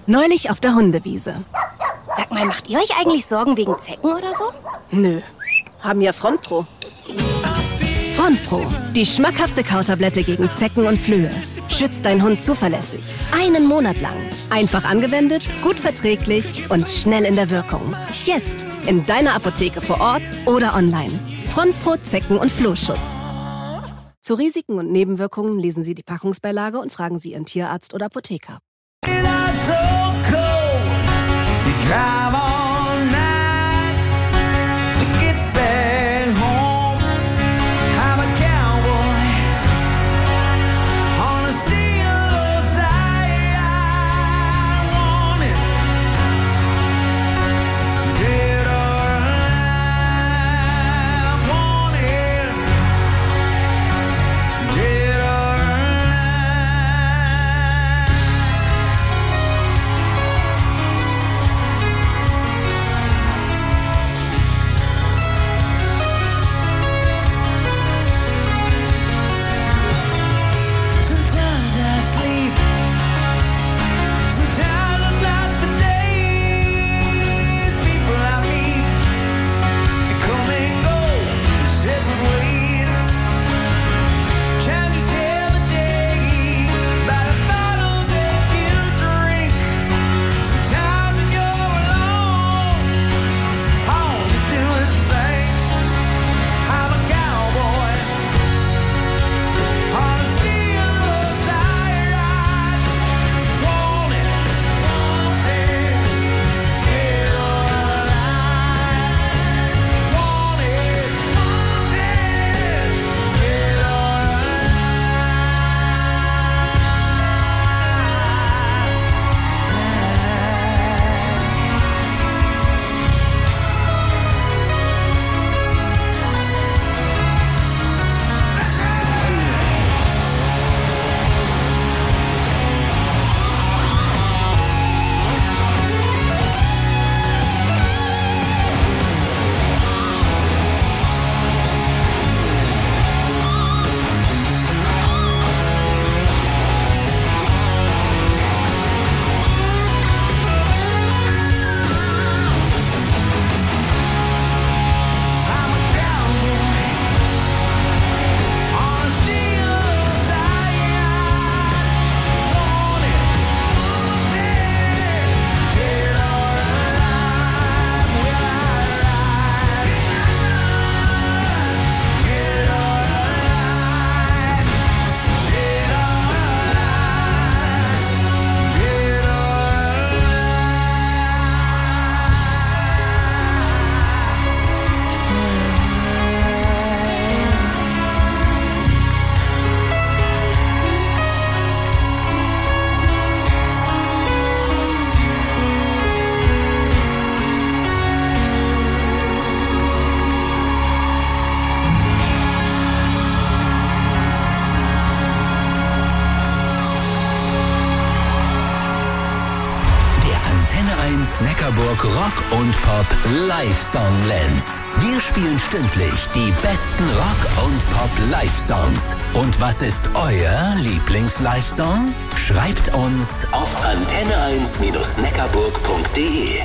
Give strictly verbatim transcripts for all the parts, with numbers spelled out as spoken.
Neulich auf der Hundewiese. Sag mal, macht ihr euch eigentlich Sorgen wegen Zecken oder so? Nö, haben ja Frontpro. Frontpro, die schmackhafte Kautablette gegen Zecken und Flöhe. Schützt deinen Hund zuverlässig. Einen Monat lang. Einfach angewendet, gut verträglich und schnell in der Wirkung. Jetzt in deiner Apotheke vor Ort oder online. Frontpro Zecken- und Flohschutz. Zu Risiken und Nebenwirkungen lesen Sie die Packungsbeilage und fragen Sie Ihren Tierarzt oder Apotheker. Neckarburg Rock und Pop Live-Song Lens. Wir spielen stündlich die besten Rock- und Pop-Live-Songs. Und was ist euer Lieblings-Live-Song? Schreibt uns auf antenne eins neckarburg punkt de.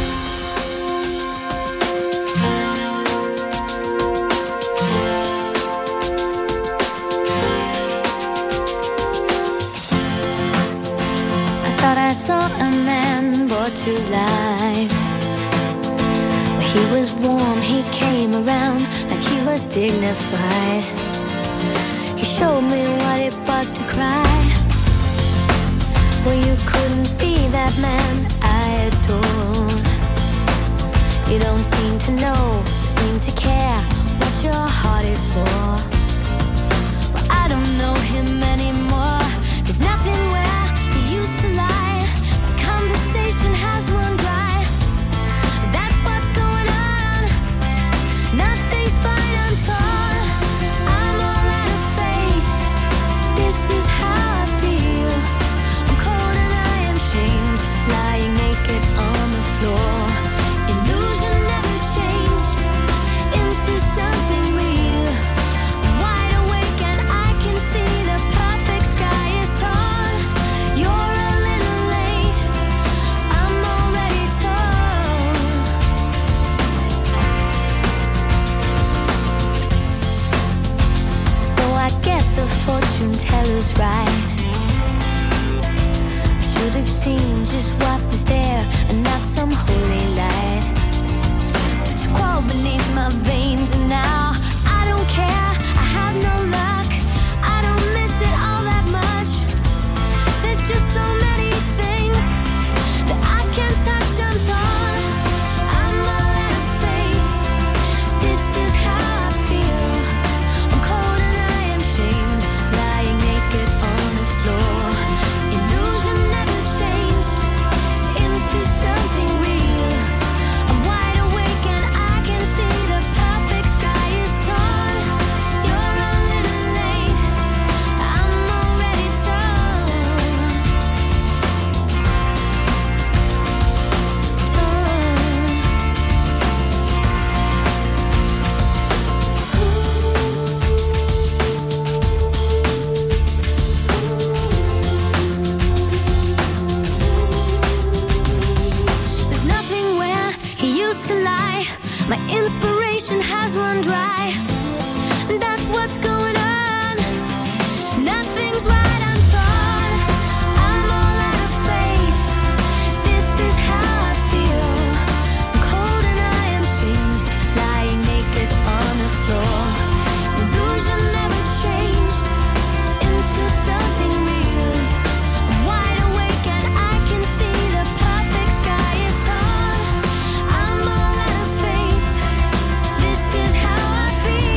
To life. He was warm, he came around like he was dignified. He showed me what it was to cry. Well, you couldn't be that man I adore. You don't seem to know, seem to care what your heart is for. Well, I don't know him anymore. There's nothing where he used to lie. Conversation has run dry. That's what's going on. Nothing's fine, I'm torn. I'm all out of faith. This is how I feel. I'm cold and I am shamed, lying naked on the floor. Illusion never changed into something real. I'm wide awake and I can see the perfect sky. have seen just what was there and not some holy light. But you crawled beneath my veins and now I don't care, I have no luck, I don't miss it all that much. There's just so many things that I can't touch, I'm torn, I'm all out of faith. This is how I feel, I'm cold and I am shamed, lying naked on the floor. Illusion never changed into something real. I'm wide awake and I can see the perfect sky is torn. You're a little late, I'm already torn. There's nothing where he used to lie. My inspiration has run dry. That's what's going on. Nothing's right, I'm torn. I'm all out of faith. This is how I feel. I'm cold and I am shamed, lying naked on the floor. Illusion never changed into something real. I'm wide awake and I can see the perfect sky is torn. I'm all out of faith. This is how I feel.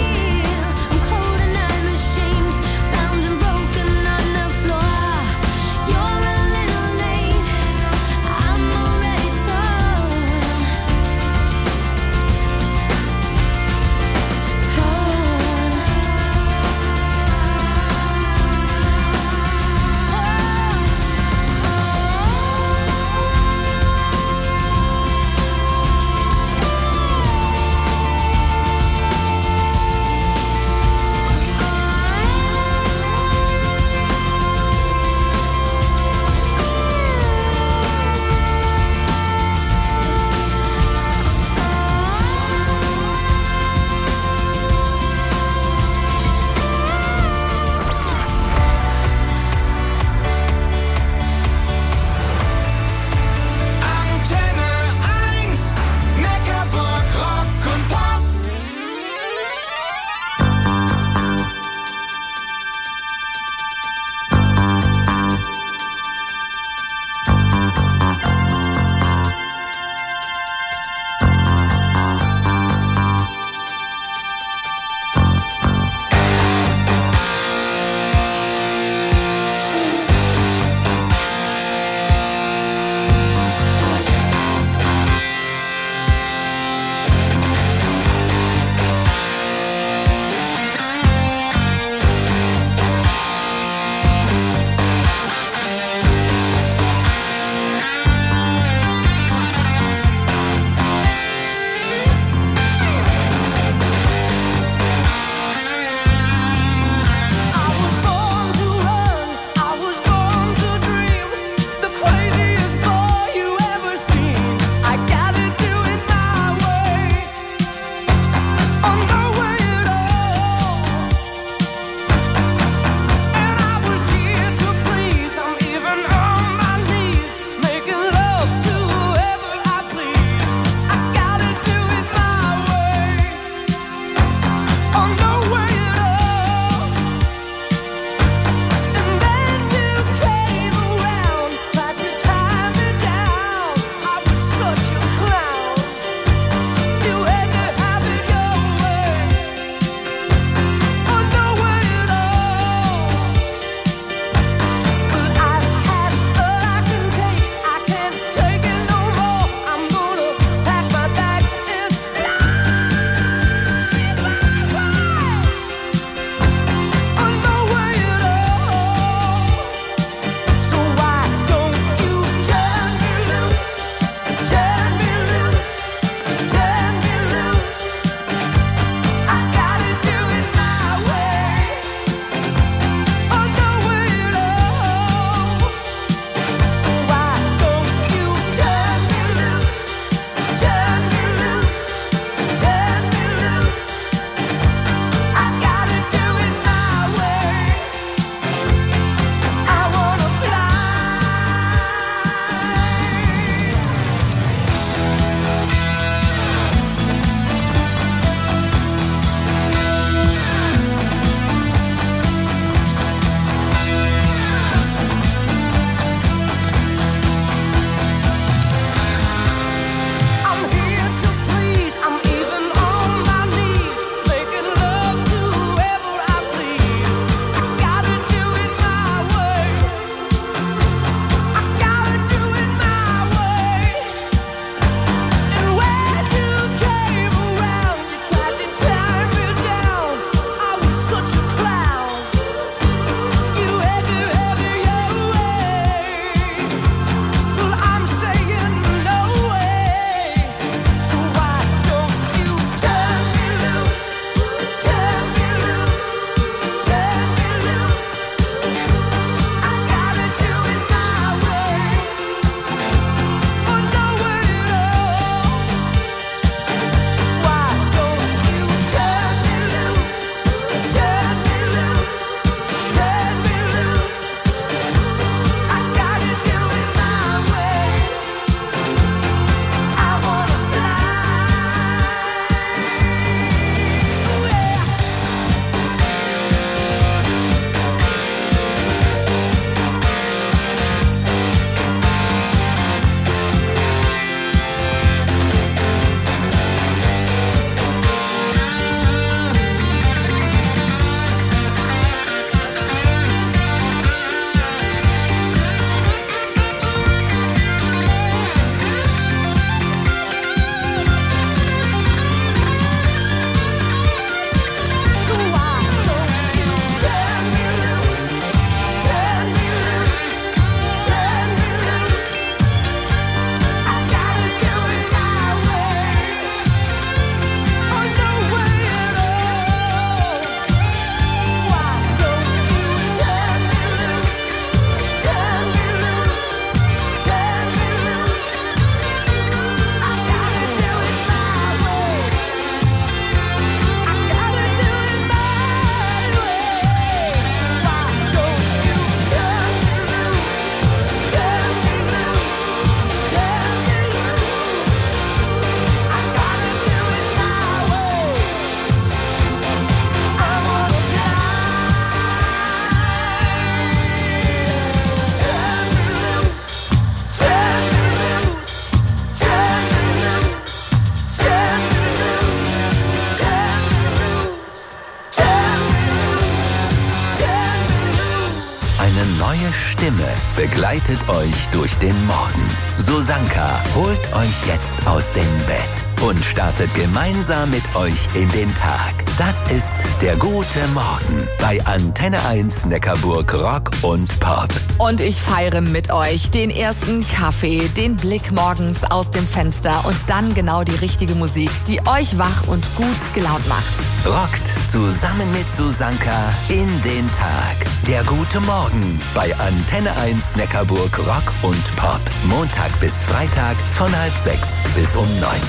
begleitet euch durch den Morgen. Susanka holt euch jetzt aus dem Bett und startet gemeinsam mit euch in den Tag. Das ist der gute Morgen bei Antenne eins Neckarburg Rock und Pop. Und ich feiere mit euch den ersten Kaffee, den Blick morgens aus dem Fenster und dann genau die richtige Musik, die euch wach und gut gelaunt macht. Rockt zusammen mit Susanka in den Tag. Der gute Morgen bei Antenne eins Neckarburg Rock und Pop. Montag bis Freitag von halb sechs bis um neun.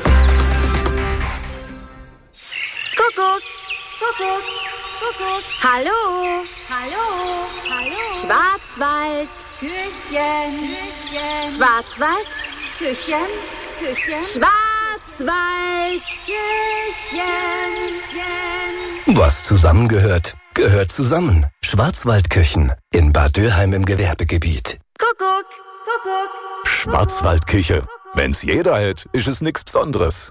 Kuckuck, Kuckuck, Kuckuck. Hallo, hallo, hallo. Schwarzwald. Küchen, Küchen. Schwarzwald. Küchen, Küchen. Schwarzwald. Küchen, Küchen. Was zusammengehört, gehört zusammen. Schwarzwaldküchen in Bad Dürheim im Gewerbegebiet. Kuckuck, Kuckuck. Schwarzwaldküche. Wenn's jeder hält, ist es nichts Besonderes.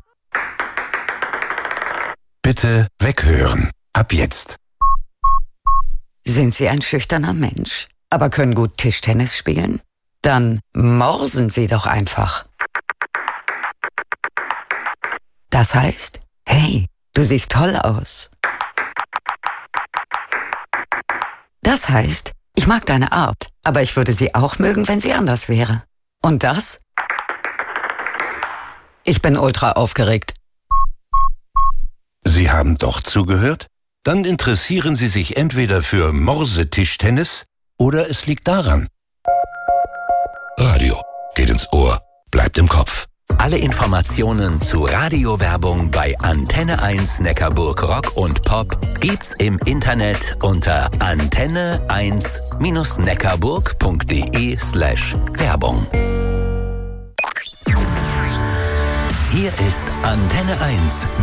Bitte weghören. Ab jetzt. Sind Sie ein schüchterner Mensch, aber können gut Tischtennis spielen? Dann morsen Sie doch einfach. Das heißt, hey, du siehst toll aus. Das heißt, ich mag deine Art, aber ich würde sie auch mögen, wenn sie anders wäre. Und das? Ich bin ultra aufgeregt. Sie haben doch zugehört? Dann interessieren Sie sich entweder für Morsetischtennis oder es liegt daran. Radio geht ins Ohr, bleibt im Kopf. Alle Informationen zu Radiowerbung bei Antenne eins Neckarburg Rock und Pop gibt's im Internet unter antenne eins neckarburg punkt de slash Werbung. Hier ist Antenne eins